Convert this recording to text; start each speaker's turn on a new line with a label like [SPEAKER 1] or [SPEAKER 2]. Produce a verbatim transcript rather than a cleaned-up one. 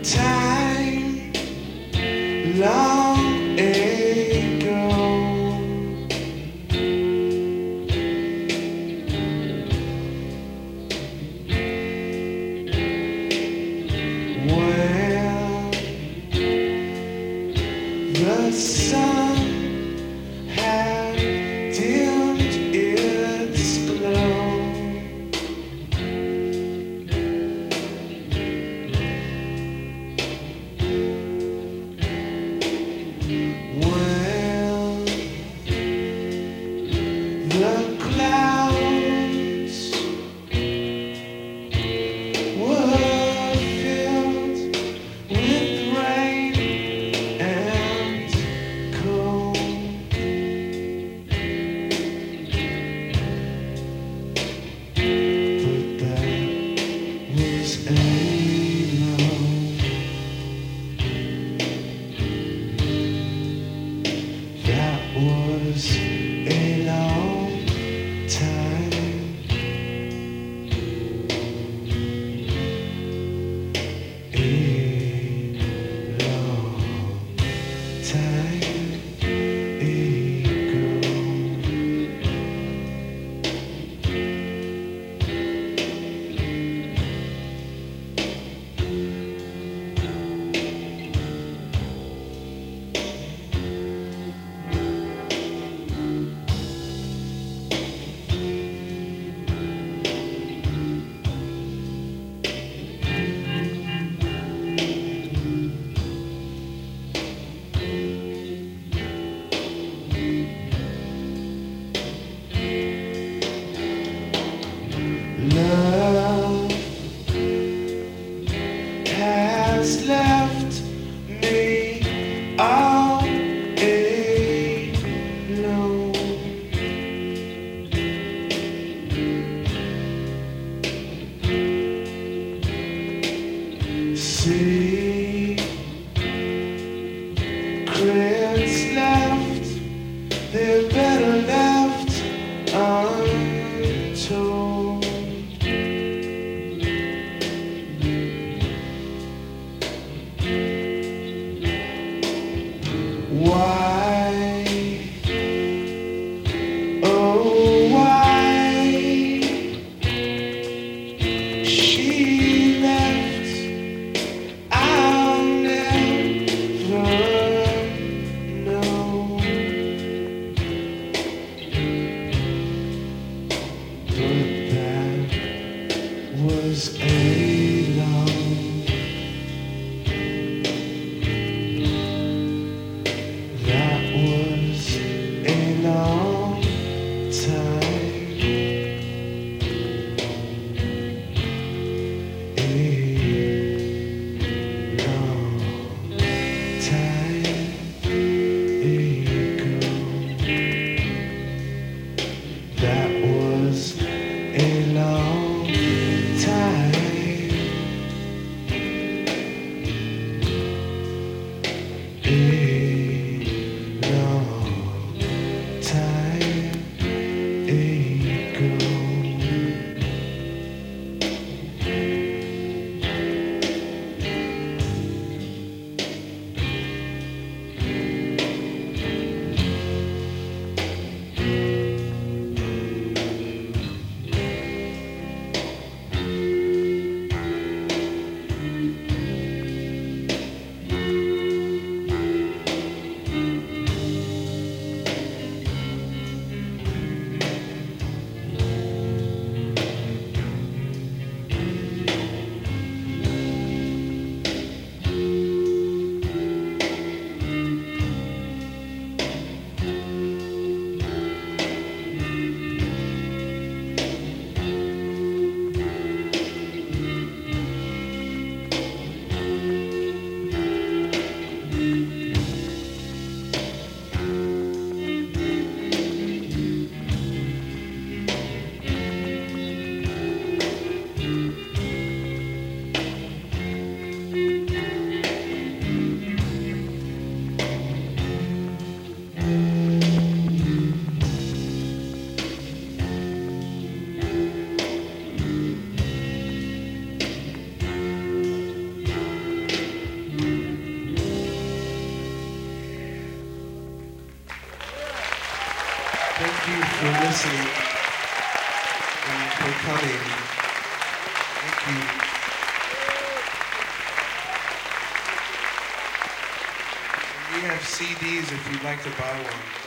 [SPEAKER 1] time long ago. When the sun had dimmed its glow, when the clouds were filled with rain and cold, but that was a love that was a long time. A long time ago. Love has left me all alone. Secrets left, they're better left untold. Why, oh why, she left, I listening and for coming. Thank you. And we have C Ds if you'd like to buy one.